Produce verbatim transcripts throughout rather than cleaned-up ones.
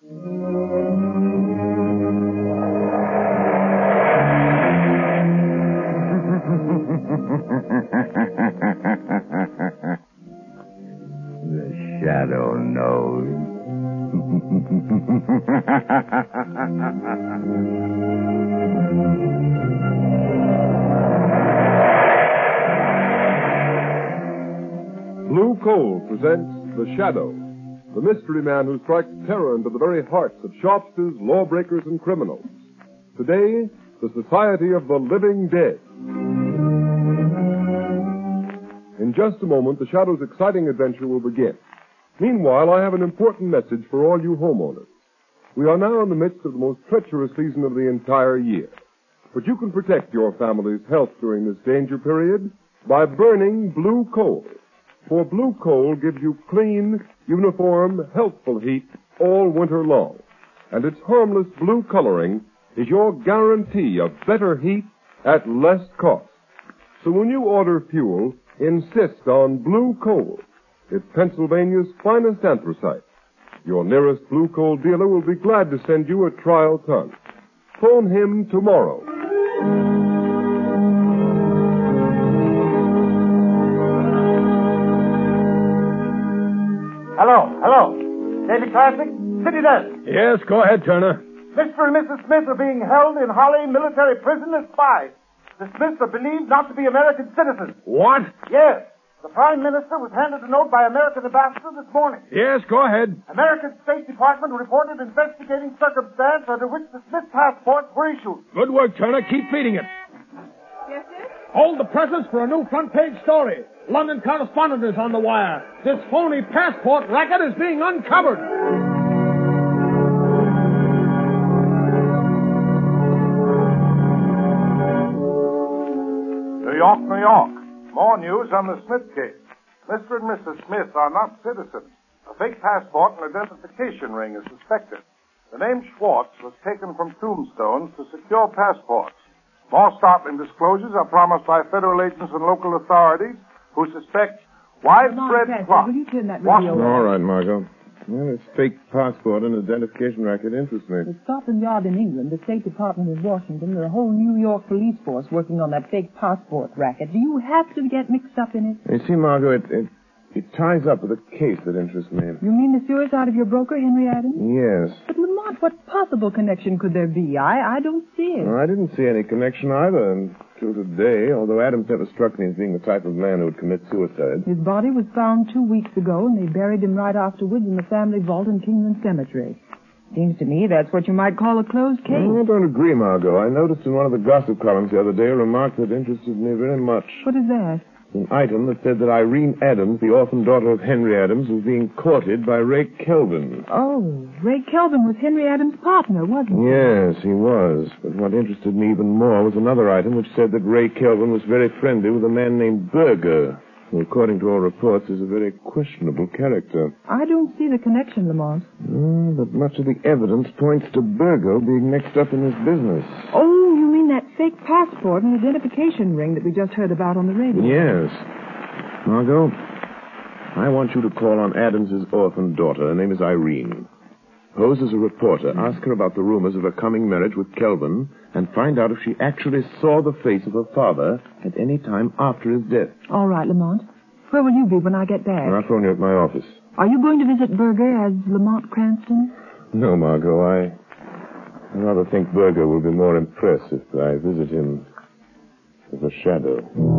The shadow knows. Blue Coal presents The Shadow, the mystery man who strikes terror into the very hearts of shopsters, lawbreakers, and criminals. Today, the Society of the Living Dead. In just a moment, The Shadow's exciting adventure will begin. Meanwhile, I have an important message for all you homeowners. We are now in the midst of the most treacherous season of the entire year. But you can protect your family's health during this danger period by burning blue coal. For blue coal gives you clean, uniform, healthful heat all winter long. And its harmless blue coloring is your guarantee of better heat at less cost. So when you order fuel, insist on blue coal. It's Pennsylvania's finest anthracite. Your nearest blue coal dealer will be glad to send you a trial ton. Phone him tomorrow. Hello, hello. Daily Classic, City Desk. Yes, go ahead, Turner. Mister and Missus Smith are being held in Holly military prison as spies. The Smiths are believed not to be American citizens. What? Yes. The Prime Minister was handed a note by American ambassador this morning. Yes, go ahead. American State Department reported investigating circumstance under which the Smith passports were issued. Good work, Turner. Keep feeding it. Yes, sir? Hold the presses for a new front-page story. London correspondent is on the wire. This phony passport racket is being uncovered. New York, New York. More news on the Smith case. Mister and Missus Smith are not citizens. A fake passport and identification ring is suspected. The name Schwartz was taken from tombstones to secure passports. More startling disclosures are promised by federal agents and local authorities who suspect widespread plot. Will you turn that radio All right, Margot. Well, this fake passport and identification racket interests me. The Scotland Yard in England, the State Department in Washington, and the whole New York police force working on that fake passport racket. Do you have to get mixed up in it? You see, Margot, it, it, it ties up with a case that interests me. You mean the suicide of your broker, Henry Adams? Yes. But, Lamont, what possible connection could there be? I, I don't see it. Well, I didn't see any connection either until today, although Adams never struck me as being the type of man who would commit suicide. His body was found two weeks ago, and they buried him right afterwards in the family vault in Kingman Cemetery. Seems to me that's what you might call a closed case. Well, I don't agree, Margot. I noticed in one of the gossip columns the other day a remark that interested me very much. What is that? An item that said that Irene Adams, the orphan daughter of Henry Adams, was being courted by Ray Kelvin. Oh, Ray Kelvin was Henry Adams' partner, wasn't he? Yes, he was. But what interested me even more was another item which said that Ray Kelvin was very friendly with a man named Berger, who, according to all reports, is a very questionable character. I don't see the connection, Lamont. Mm, but much of the evidence points to Berger being mixed up in this business. Oh, you mean that fake passport and identification ring that we just heard about on the radio? Yes. Margot, I want you to call on Adams's orphan daughter. Her name is Irene. Pose as a reporter. Ask her about the rumors of her coming marriage with Kelvin and find out if she actually saw the face of her father at any time after his death. All right, Lamont. Where will you be when I get back? I'll phone you at my office. Are you going to visit Berger as Lamont Cranston? No, Margot. I, I rather think Berger will be more impressed if I visit him as a shadow.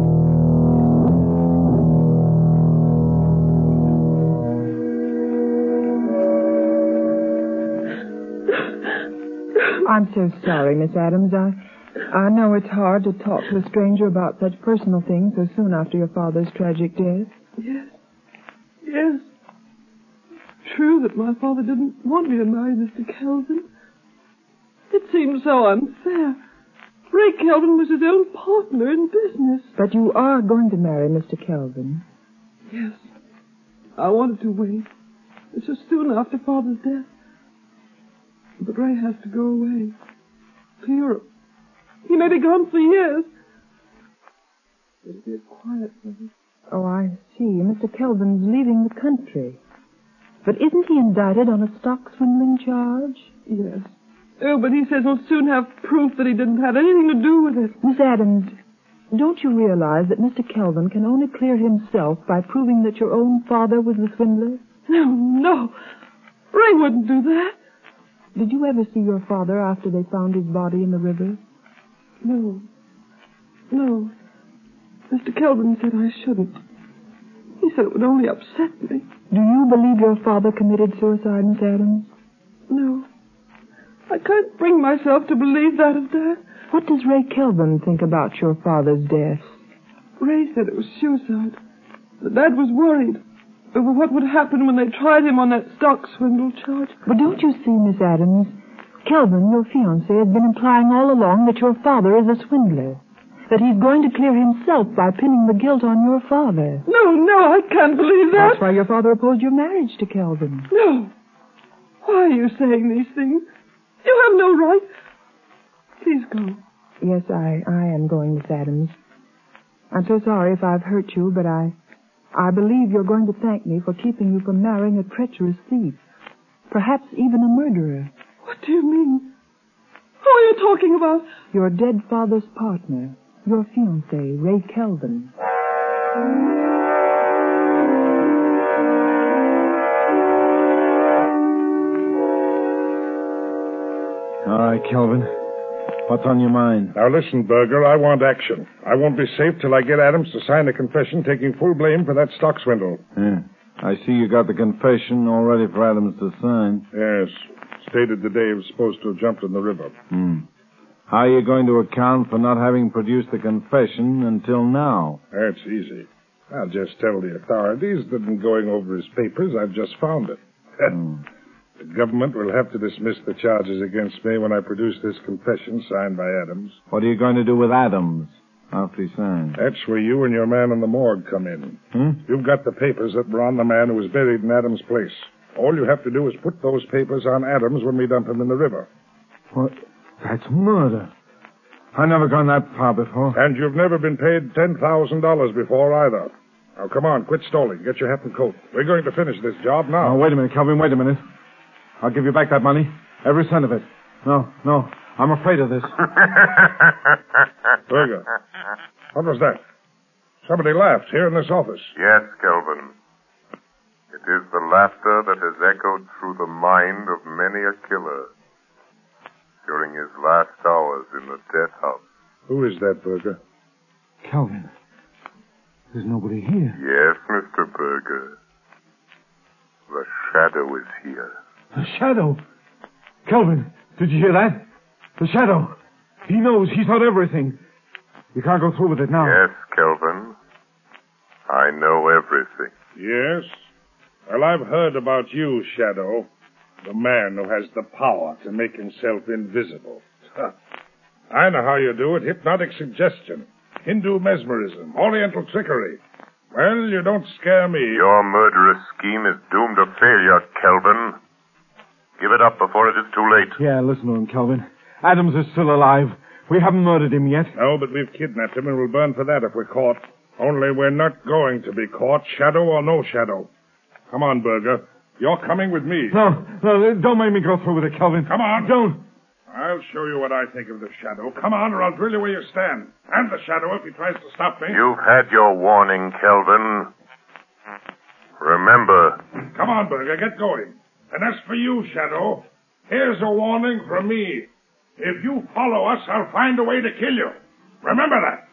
I'm so sorry, Miss Adams. I, I know it's hard to talk to a stranger about such personal things so soon after your father's tragic death. Yes. Yes. True that my father didn't want me to marry Mister Kelvin. It seems so unfair. Ray Kelvin was his own partner in business. But you are going to marry Mister Kelvin. Yes. I wanted to wait. It's so soon after Father's death. But Ray has to go away. To Europe. He may be gone for years. It'll be a quiet place. Oh, I see. Mister Kelvin's leaving the country. But isn't he indicted on a stock swindling charge? Yes. Oh, but he says he'll soon have proof that he didn't have anything to do with it. Miss Adams, don't you realize that Mister Kelvin can only clear himself by proving that your own father was the swindler? No, no. Ray wouldn't do that. Did you ever see your father after they found his body in the river? No. No. Mister Kelvin said I shouldn't. He said it would only upset me. Do you believe your father committed suicide, Miss Adams? No. I can't bring myself to believe that of Dad. What does Ray Kelvin think about your father's death? Ray said it was suicide. But Dad was worried over what would happen when they tried him on that stock swindle charge. But don't you see, Miss Adams, Kelvin, your fiancé, has been implying all along that your father is a swindler. That he's going to clear himself by pinning the guilt on your father. No, no, I can't believe that. That's why your father opposed your marriage to Kelvin. No. Why are you saying these things? You have no right. Please go. Yes, I, I am going, Miss Adams. I'm so sorry if I've hurt you, but I, I believe you're going to thank me for keeping you from marrying a treacherous thief. Perhaps even a murderer. What do you mean? Who are you talking about? Your dead father's partner. Your fiancé, Ray Kelvin. All right, Kelvin. What's on your mind? Now listen, Berger, I want action. I won't be safe till I get Adams to sign a confession taking full blame for that stock swindle. Yeah. I see you got the confession all ready for Adams to sign. Yes. Stated the day he was supposed to have jumped in the river. Hmm. How are you going to account for not having produced the confession until now? That's easy. I'll just tell the authorities that in going over his papers, I've just found it. Hmm. The government will have to dismiss the charges against me when I produce this confession signed by Adams. What are you going to do with Adams after he signs? That's where you and your man in the morgue come in. Hmm? You've got the papers that were on the man who was buried in Adams' place. All you have to do is put those papers on Adams when we dump him in the river. What? That's murder. I've never gone that far before. And you've never been paid ten thousand dollars before either. Now, come on, quit stalling. Get your hat and coat. We're going to finish this job now. Oh, wait a minute, Kelvin, wait a minute. I'll give you back that money. Every cent of it. No, no, I'm afraid of this. Berger, what was that? Somebody laughed here in this office. Yes, Kelvin. It is the laughter that has echoed through the mind of many a killer during his last hours in the death house. Who is that, Berger? Kelvin, there's nobody here. Yes, Mister Berger. The shadow is here. The shadow? Kelvin, did you hear that? The shadow. He knows. He's heard everything. You can't go through with it now. Yes, Kelvin. I know everything. Yes? Well, I've heard about you, Shadow. The man who has the power to make himself invisible. I know how you do it. Hypnotic suggestion. Hindu mesmerism. Oriental trickery. Well, you don't scare me. Your murderous scheme is doomed to failure, Kelvin. Give it up before it is too late. Yeah, listen to him, Kelvin. Adams is still alive. We haven't murdered him yet. No, but we've kidnapped him and we'll burn for that if we're caught. Only we're not going to be caught, shadow or no shadow. Come on, Berger. You're coming with me. No, no, don't make me go through with it, Kelvin. Come on. Don't. I'll show you what I think of the shadow. Come on, or I'll drill you where you stand. And the shadow if he tries to stop me. You've had your warning, Kelvin. Remember. Come on, Berger, get going. And as for you, Shadow, here's a warning from me. If you follow us, I'll find a way to kill you. Remember that.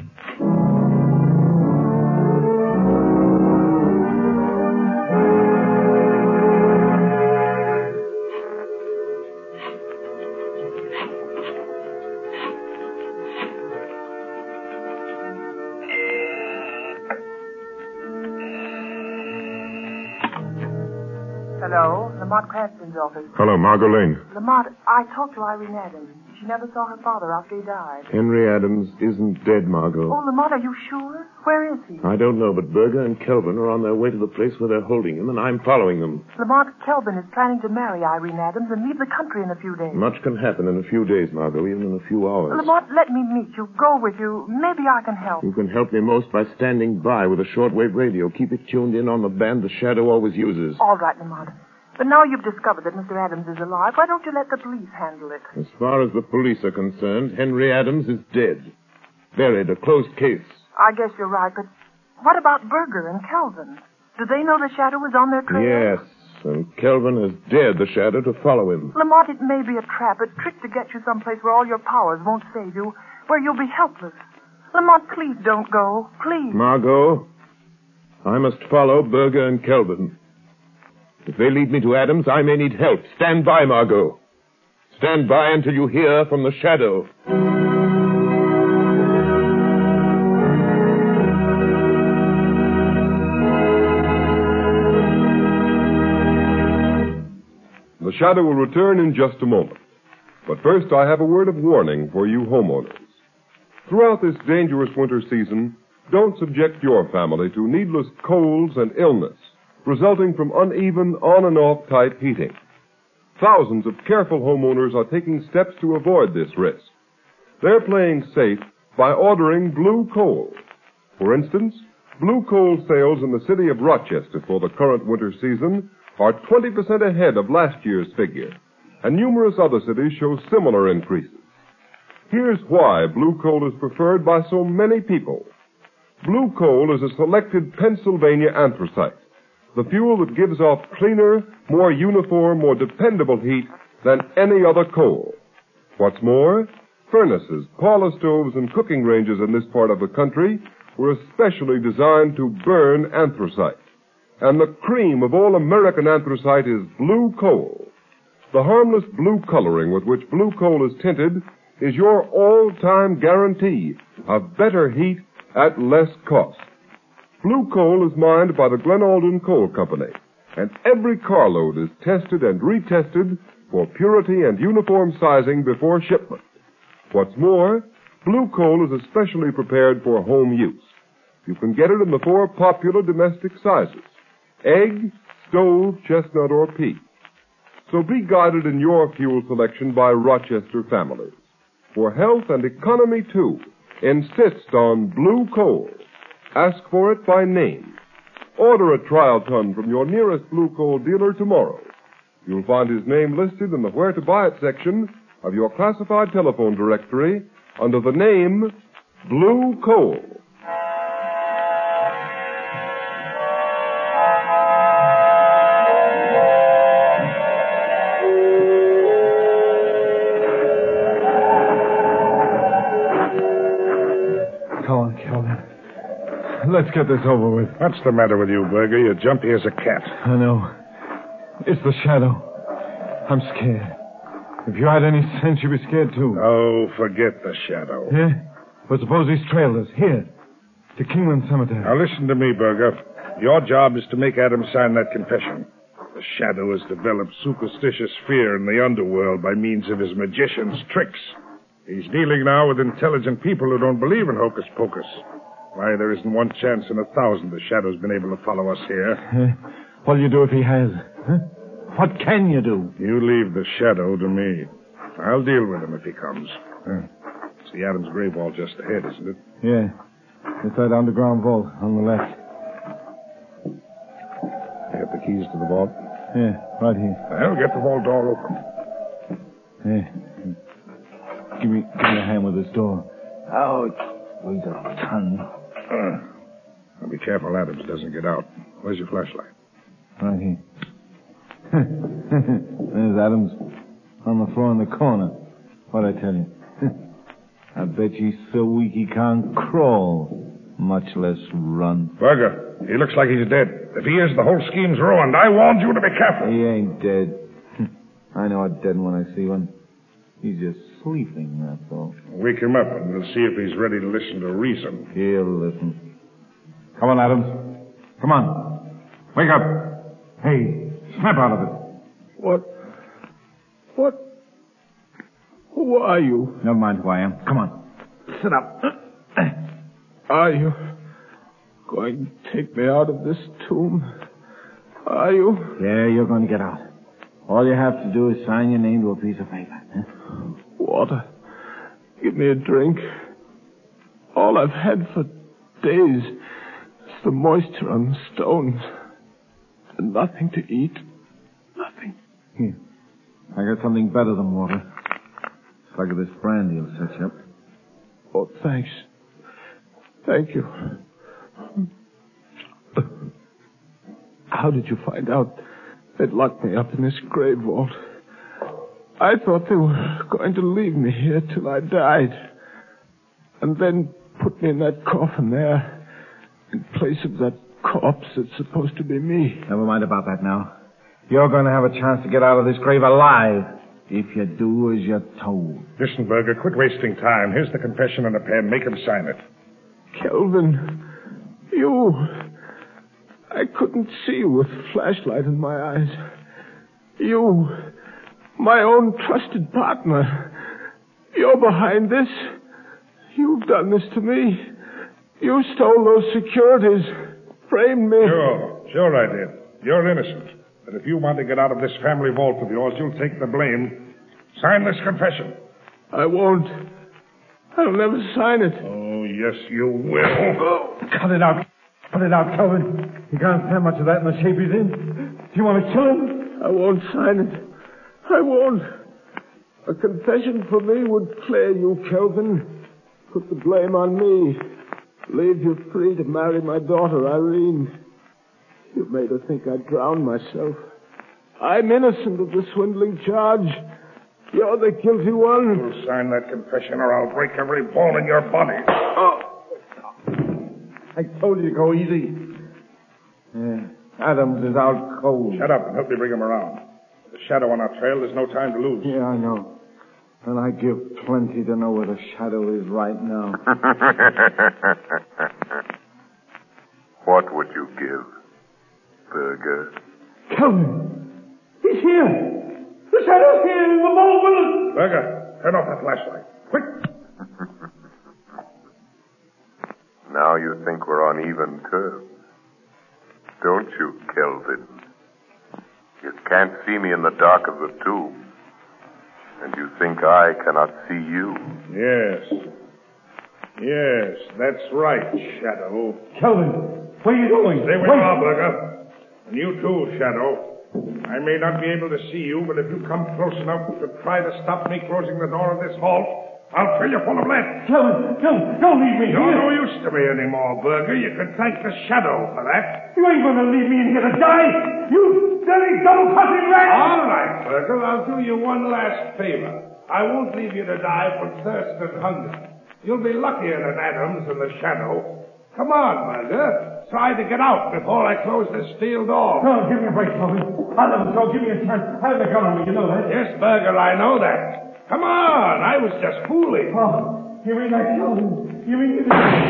Hello, Lamont Cranston's office. Hello, Margot Lane. Lamont, I talked to Irene Adams. She never saw her father after he died. Henry Adams isn't dead, Margot. Oh, Lamont, are you sure? Where is he? I don't know, but Berger and Kelvin are on their way to the place where they're holding him, and I'm following them. Lamont, Kelvin is planning to marry Irene Adams and leave the country in a few days. Much can happen in a few days, Margot, even in a few hours. Lamont, let me meet you, go with you. Maybe I can help. You can help me most by standing by with a shortwave radio. Keep it tuned in on the band the Shadow always uses. All right, Lamont. But now you've discovered that Mister Adams is alive, why don't you let the police handle it? As far as the police are concerned, Henry Adams is dead. Buried, a closed case. I guess you're right, but what about Berger and Kelvin? Do they know the Shadow is on their trail? Yes, and Kelvin has dared the Shadow to follow him. Lamont, it may be a trap, a trick to get you someplace where all your powers won't save you, where you'll be helpless. Lamont, please don't go. Please. Margot, I must follow Berger and Kelvin. If they lead me to Adams, I may need help. Stand by, Margot. Stand by until you hear from the Shadow. The Shadow will return in just a moment. But first, I have a word of warning for you homeowners. Throughout this dangerous winter season, don't subject your family to needless colds and illness resulting from uneven on and off type heating. Thousands of careful homeowners are taking steps to avoid this risk. They're playing safe by ordering Blue Coal. For instance, Blue Coal sales in the city of Rochester for the current winter season are twenty percent ahead of last year's figure, and numerous other cities show similar increases. Here's why Blue Coal is preferred by so many people. Blue Coal is a selected Pennsylvania anthracite, the fuel that gives off cleaner, more uniform, more dependable heat than any other coal. What's more, furnaces, parlor stoves, and cooking ranges in this part of the country were especially designed to burn anthracite. And the cream of all American anthracite is Blue Coal. The harmless blue coloring with which Blue Coal is tinted is your all-time guarantee of better heat at less cost. Blue Coal is mined by the Glen Alden Coal Company, and every carload is tested and retested for purity and uniform sizing before shipment. What's more, Blue Coal is especially prepared for home use. You can get it in the four popular domestic sizes: egg, stove, chestnut, or pea. So be guided in your fuel selection by Rochester families. For health and economy, too, insist on Blue Coal. Ask for it by name. Order a trial ton from your nearest Blue Coal dealer tomorrow. You'll find his name listed in the Where to Buy It section of your classified telephone directory under the name Blue Coal. Let's get this over with. What's the matter with you, Berger? You're jumpy as a cat. I know. It's the Shadow. I'm scared. If you had any sense, you'd be scared, too. Oh, forget the Shadow. Yeah? But suppose he's trailed us. Here. To Kingland Cemetery. Now, listen to me, Berger. Your job is to make Adams sign that confession. The Shadow has developed superstitious fear in the underworld by means of his magician's tricks. He's dealing now with intelligent people who don't believe in hocus pocus. Why, there isn't one chance in a thousand the Shadow's been able to follow us here. Uh, what'll you do if he has? Huh? What can you do? You leave the Shadow to me. I'll deal with him if he comes. Uh, it's the Adams grave vault just ahead, isn't it? Yeah. It's that underground vault on the left. You have the keys to the vault? Yeah, right here. Well, get the vault door open. Yeah. Give me, give me a hand with this door. Ouch. Weighs a ton. Uh, now be careful Adams doesn't get out. Where's your flashlight? Right here. There's Adams on the floor in the corner. What'd I tell you? I bet he's so weak he can't crawl, much less run. Berger, he looks like he's dead. If he is, the whole scheme's ruined. I warned you to be careful. He ain't dead. I know a dead one when I see one. He's just sleeping, that's all. Wake him up, and we'll see if he's ready to listen to reason. He'll listen. Come on, Adams. Come on. Wake up. Hey, snap out of it. What? What? Who are you? Never mind who I am. Come on. Sit up. Are you... going to take me out of this tomb. Are you? Yeah, you're going to get out. All you have to do is sign your name to a piece of paper. Huh? Water. Give me a drink. All I've had for days is the moisture on the stones. And nothing to eat. Nothing. Here. I got something better than water. Slug of this brandy will set you up. Oh, thanks. Thank you. How did you find out they'd locked me up in this grave vault? I thought they were going to leave me here till I died. And then put me in that coffin there, in place of that corpse that's supposed to be me. Never mind about that now. You're going to have a chance to get out of this grave alive, if you do as you're told. Listen, Berger, quit wasting time. Here's the confession and a pen. Make him sign it. Kelvin, you... I couldn't see you with a flashlight in my eyes. You, my own trusted partner. You're behind this. You've done this to me. You stole those securities, framed me. Sure, sure I did. You're innocent. But if you want to get out of this family vault of yours, you'll take the blame. Sign this confession. I won't. I'll never sign it. Oh, yes, you will. Oh. Cut it out. Cut it out, Kelvin. You can't stand much of that in the shape he's in. Do you want to kill him? I won't sign it. I won't. A confession for me would clear you, Kelvin. Put the blame on me. Leave you free to marry my daughter, Irene. You made her think I drowned myself. I'm innocent of the swindling charge. You're the guilty one. You'll sign that confession or I'll break every bone in your body. Oh. I told you to go easy. Yeah. Adams is out cold. Shut up and help me bring him around. The shadow on our trail, there's no time to lose. Yeah, I know. And I give plenty to know where the shadow is right now. What would you give, Berger? Kelvin! He's here! The shadow's here in the mole willows! Berger, turn off that flashlight. Quick! Now you think we're on even terms. Don't you, Kelvin? You can't see me in the dark of the tomb. And you think I cannot see you? Yes. Yes, that's right, Shadow. Kelvin, where are you going? Stay where you are, Berger. And you too, Shadow. I may not be able to see you, but if you come close enough to try to stop me closing the door of this vault, I'll fill you full of lead. Kelvin, Kelvin, don't leave me You're here. no use to me anymore, Berger. You can thank the Shadow for that. You ain't going to leave me in here to die. You dirty, double-crossing rat. All right, Berger. I'll do you one last favor. I won't leave you to die from thirst and hunger. You'll be luckier than Adams and the Shadow. Come on, Berger. Try to get out before I close this steel door. No, give me a break, Kelvin. I'll never go. Give me a chance. I have the gun on me. You know that. Yes, Berger, I know that. Come on, I was just fooling. Oh, you mean that, Kelvin? You mean...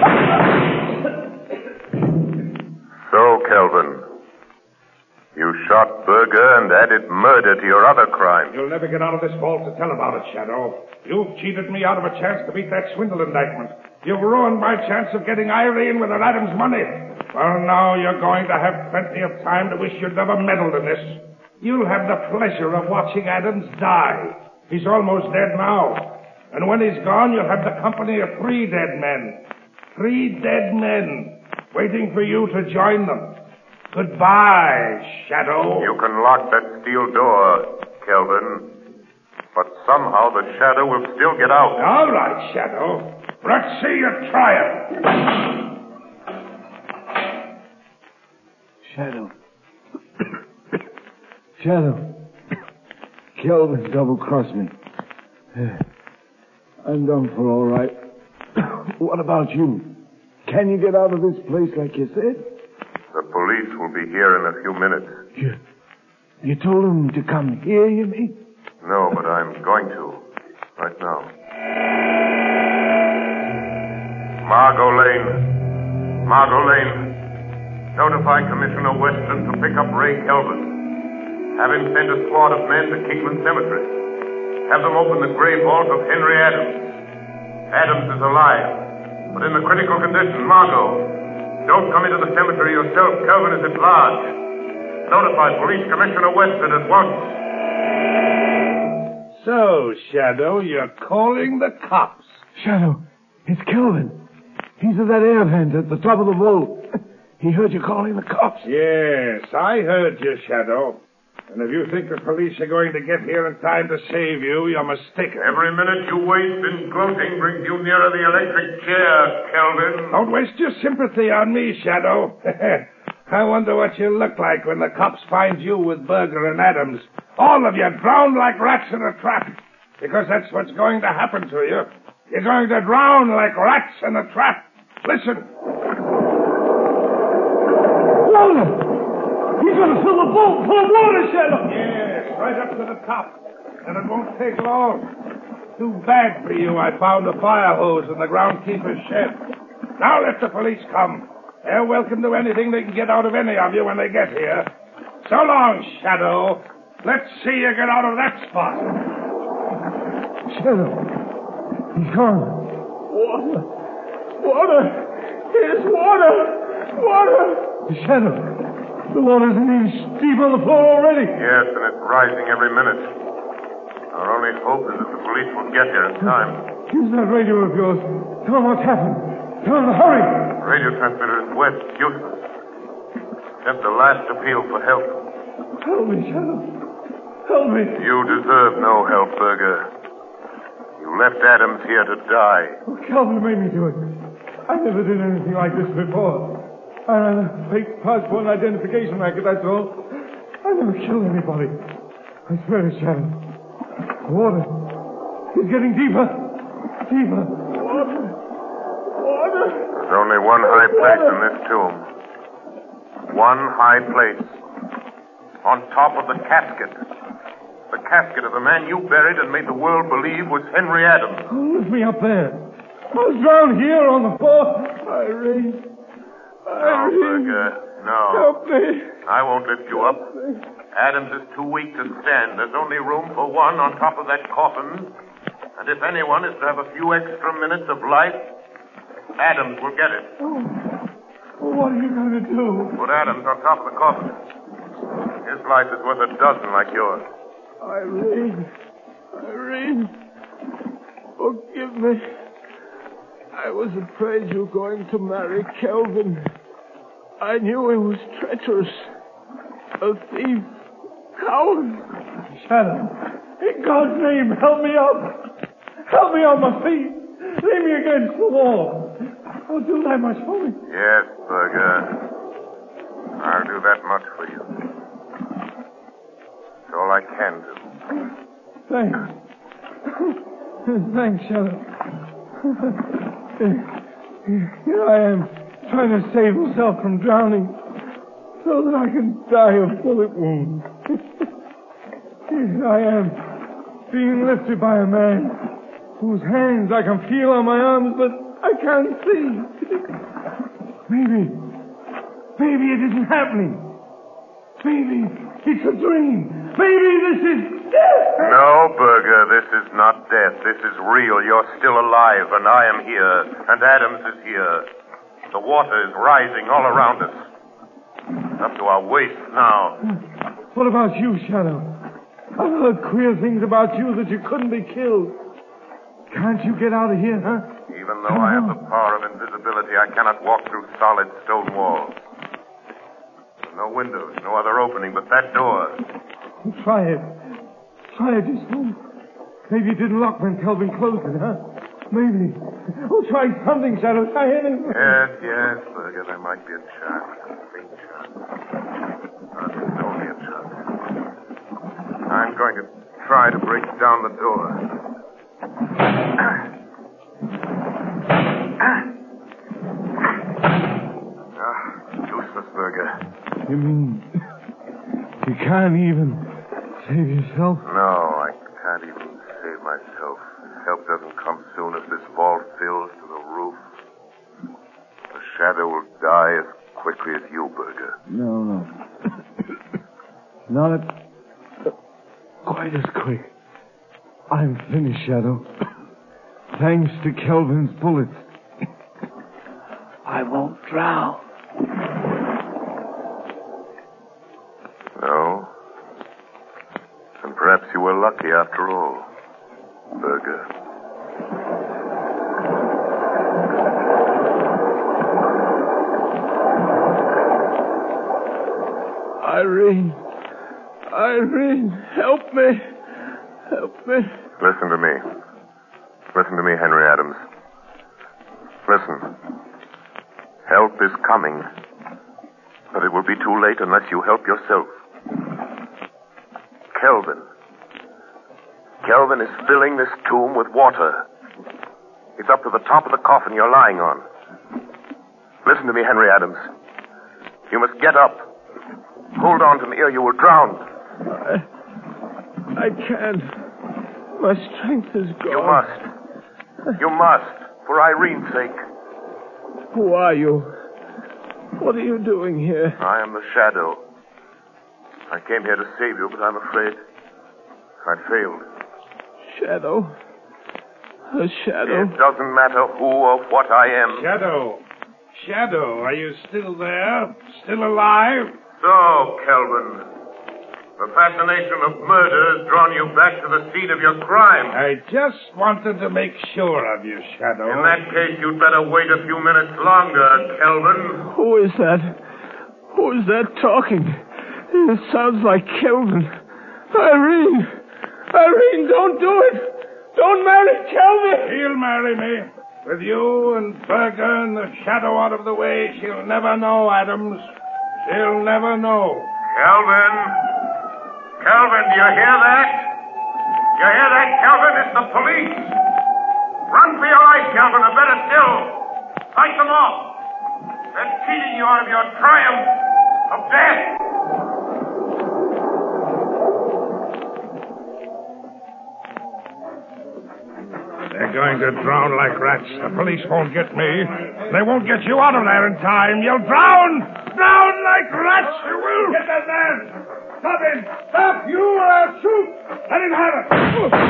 So, Kelvin, you shot Berger and added murder to your other crime. You'll never get out of this vault to tell about it, Shadow. You've cheated me out of a chance to beat that swindle indictment. You've ruined my chance of getting Irene with her Adams money. Well, now you're going to have plenty of time to wish you'd never meddled in this. You'll have the pleasure of watching Adams die. He's almost dead now. And when he's gone, you'll have the company of three dead men. Three dead men waiting for you to join them. Goodbye, Shadow. You can lock that steel door, Kelvin. But somehow the Shadow will still get out. All right, Shadow. Let's see you try it. Shadow. Shadow. Kelvin double-crossed me. I'm done for all right. What about you? Can you get out of this place like you said? The police will be here in a few minutes. You, you told them to come here, you mean? No, but I'm going to. Right now. Margot Lane. Margot Lane. Notify Commissioner Weston to pick up Ray Kelvin. Have him send a squad of men to Kingman Cemetery. Have them open the grave vault of Henry Adams. Adams is alive, but in a critical condition. Margot, Don't come into the cemetery yourself. Kelvin is at large. Notify Police Commissioner Weston at once. So, Shadow, you're calling the cops. Shadow, it's Kelvin. He's at that air vent at the top of the vault. He heard you calling the cops. Yes, I heard you, Shadow. And if you think the police are going to get here in time to save you, you're mistaken. Every minute you waste in gloating brings you nearer the electric chair, Kelvin. Don't waste your sympathy on me, Shadow. I wonder what you look like when the cops find you with Berger and Adams. All of you drowned like rats in a trap. Because that's what's going to happen to you. You're going to drown like rats in a trap. Listen. Water! He's going to fill the vault full of water, Shadow! Yes, right up to the top. And it won't take long. Too bad for you I found a fire hose in the groundkeeper's shed. Now let the police come. They're welcome to anything they can get out of any of you when they get here. So long, Shadow. Let's see you get out of that spot. Shadow. He's gone. Water. Water. Here's water. Water. Shadow. The water's an inch deep on the floor already. Yes, and it's rising every minute. Our only hope is that the police will get here in time. Use that radio of yours. Tell them what's happened. Tell them to hurry. Radio transmitter is west, useless. Just a last appeal for help. Help me, Shadow. Help me. You deserve no help, Berger. You left Adams here to die. Oh, Calvin made me do it. I never did anything like this before. I ran a fake passport and identification racket, that's all. I never killed anybody. I swear it, Shadow. The water. It's getting deeper. Deeper. Water. Water. There's only one high place in this tomb. One high place. On top of the casket. The casket of the man you buried and made the world believe was Henry Adams. Oh, lift me up there. I was down here on the floor. Irene. No, Berger, no. Help me. I won't lift you up. Adams is too weak to stand. There's only room for one on top of that coffin. And if anyone is to have a few extra minutes of life, Adams will get it. Oh, well, what are you going to do? Put Adams on top of the coffin. His life is worth a dozen like yours. Irene. Irene. Forgive me. I was afraid you were going to marry Kelvin. I knew he was treacherous. A thief. Coward. Shadow. In God's name, help me up. Help me on my feet. Lay me against the wall. Oh, do that much for me. Yes, Berger. I'll do that much for you. It's all I can do. Thanks. Thanks, Shadow. Here I am, trying to save myself from drowning, so that I can die of bullet wounds. Here I am, being lifted by a man whose hands I can feel on my arms, but I can't see. Maybe, maybe it isn't happening. Maybe it's a dream. Maybe this is death. No, Berger, this is not death. This is real. You're still alive, and I am here, and Adams is here. The water is rising all around us. Up to our waist now. What about you, Shadow? I've heard queer things about you that you couldn't be killed. Can't you get out of here, huh? Even though I have the power of invisibility, I cannot walk through solid stone walls. No windows, no other opening but that door. Try it. Try it this time. Maybe it didn't lock when Kelvin closed it, huh? Maybe. Oh, try something, Shadow. Try anything. Yes, yes, Berger. There might be a chance. A faint chance. But it's only a chance. I'm going to try to break down the door. Ah, useless, Berger. You mean you can't even save yourself? No, I can't even save myself. Help doesn't come soon as this vault fills to the roof. The Shadow will die as quickly as you, Berger. No, no. Not uh, quite as quick. I'm finished, Shadow. Thanks to Kelvin's bullets. I won't drown. Perhaps you were lucky after all, Berger. Irene. Irene, help me. Help me. Listen to me. Listen to me, Henry Adams. Listen. Help is coming. But it will be too late unless you help yourself. Kelvin. Kelvin is filling this tomb with water. It's up to the top of the coffin you're lying on. Listen to me, Henry Adams. You must get up. Hold on to me or you will drown. I, I can't. My strength is gone. You must. You must, for Irene's sake. Who are you? What are you doing here? I am the Shadow. I came here to save you, but I'm afraid I failed. Shadow? A shadow? It doesn't matter who or what I am. Shadow. Shadow, are you still there? Still alive? So, Kelvin, the fascination of murder has drawn you back to the scene of your crime. I just wanted to make sure of you, Shadow. In that case, you'd better wait a few minutes longer, Kelvin. Who is that? Who is that talking? It sounds like Kelvin. Irene! Irene, don't do it! Don't marry Kelvin! She'll marry me. With you and Berger and the Shadow out of the way, she'll never know, Adams. She'll never know. Kelvin. Kelvin, do you hear that? Do you hear that, Kelvin? It's the police. Run for your life, Kelvin, or better still, fight them off. They're cheating you out of your triumph of death. They're going to drown like rats. The police won't get me. They won't get you out of there in time. You'll drown! Drown like rats, you will! Get that man! Stop him! Stop! You or I'll shoot! Let him have it!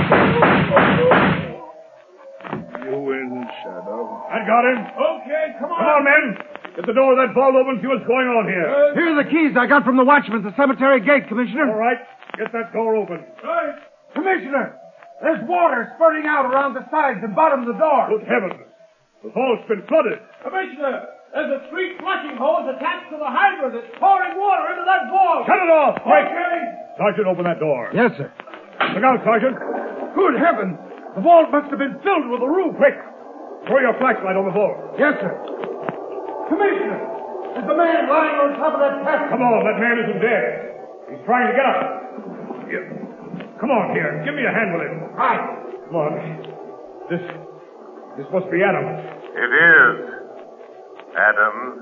You win, Shadow. I got him. Okay, come on. Come on, men. Get the door of that vault open and see what's going on here. Here are the keys I got from the watchman at the cemetery gate, Commissioner. All right. Get that door open. Right. Commissioner, there's water spurting out around the sides and bottom of the door. Good heavens. The vault's been flooded. Commissioner, there's a street flushing hose attached to the hydrant that's pouring water into that vault. Shut it off, quick. Okay. Sergeant, open that door. Yes, sir. Look out, Sergeant. Good heavens. The vault must have been filled with the roof. Quick. Throw your flashlight on the vault. Yes, sir. Commissioner, is the man lying on top of that casket? Come on, that man isn't dead. He's trying to get up. Here. Come on, here. Give me a hand with him. Right. Come on. This, this must be Adams. It is. Adams.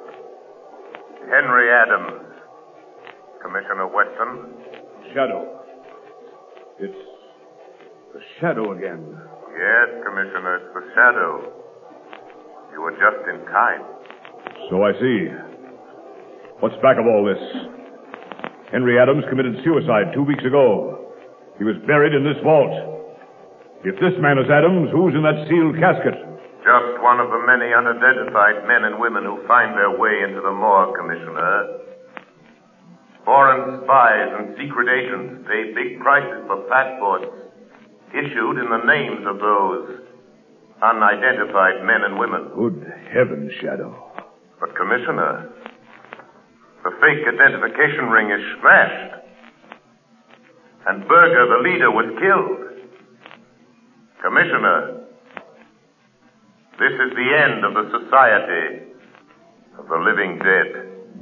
Henry Adams. Commissioner Weston. Shadow. It's the Shadow again. Yes, Commissioner, it's the Shadow. You were just in time. So I see. What's back of all this? Henry Adams committed suicide two weeks ago. He was buried in this vault. If this man is Adams, who's in that sealed casket? Just one of the many unidentified men and women who find their way into the morgue, Commissioner. Foreign spies and secret agents pay big prices for passports issued in the names of those unidentified men and women. Good heavens, Shadow. But, Commissioner, the fake identification ring is smashed. And Berger, the leader, was killed. Commissioner, this is the end of the Society of the Living Dead.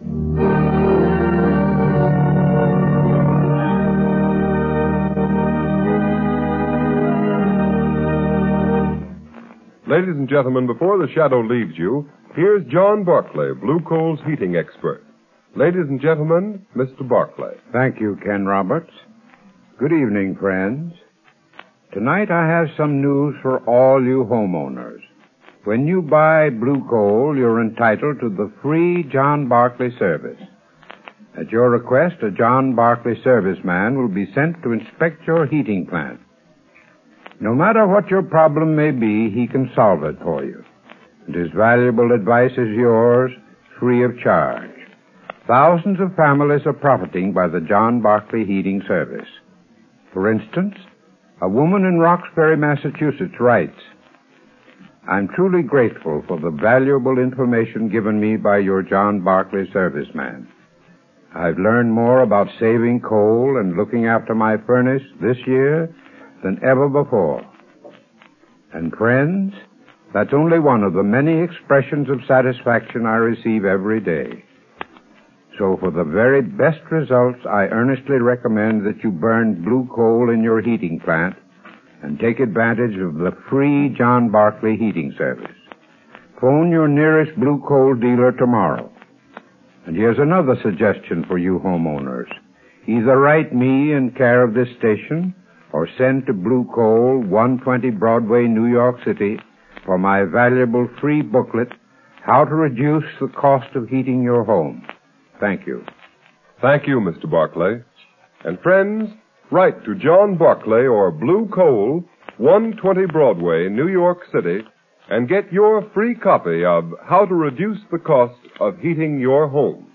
Ladies and gentlemen, before the Shadow leaves you, here's John Barclay, Blue Coal's heating expert. Ladies and gentlemen, Mister Barclay. Thank you, Ken Roberts. Good evening, friends. Tonight I have some news for all you homeowners. When you buy Blue Coal, you're entitled to the free John Barclay service. At your request, a John Barclay serviceman will be sent to inspect your heating plant. No matter what your problem may be, he can solve it for you. And his valuable advice is yours, free of charge. Thousands of families are profiting by the John Barclay heating service. For instance, a woman in Roxbury, Massachusetts writes, I'm truly grateful for the valuable information given me by your John Barclay serviceman. I've learned more about saving coal and looking after my furnace this year than ever before. And friends, that's only one of the many expressions of satisfaction I receive every day. So for the very best results, I earnestly recommend that you burn blue coal in your heating plant and take advantage of the free John Barclay heating service. Phone your nearest blue coal dealer tomorrow. And here's another suggestion for you homeowners. Either write me in care of this station or send to Blue Coal, one twenty Broadway, New York City, for my valuable free booklet, How to Reduce the Cost of Heating Your Home. Thank you. Thank you, Mister Barclay. And friends, write to John Barclay or Blue Coal, one twenty Broadway, New York City, and get your free copy of How to Reduce the Cost of Heating Your Home.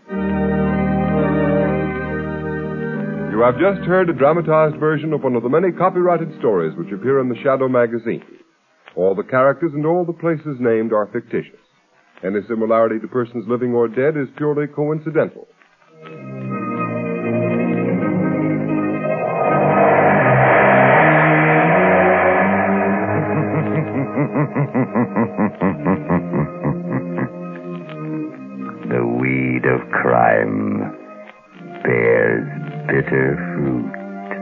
You have just heard a dramatized version of one of the many copyrighted stories which appear in the Shadow magazine. All the characters and all the places named are fictitious. Any similarity to persons living or dead is purely coincidental. The weed of crime bears bitter fruit.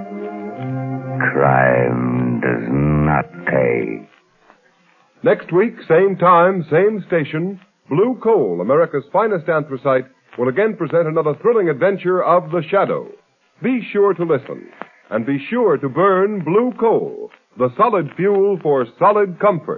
Crime does not pay. Next week, same time, same station, Blue Coal, America's finest anthracite, will again present another thrilling adventure of The Shadow. Be sure to listen, and be sure to burn Blue Coal, the solid fuel for solid comfort.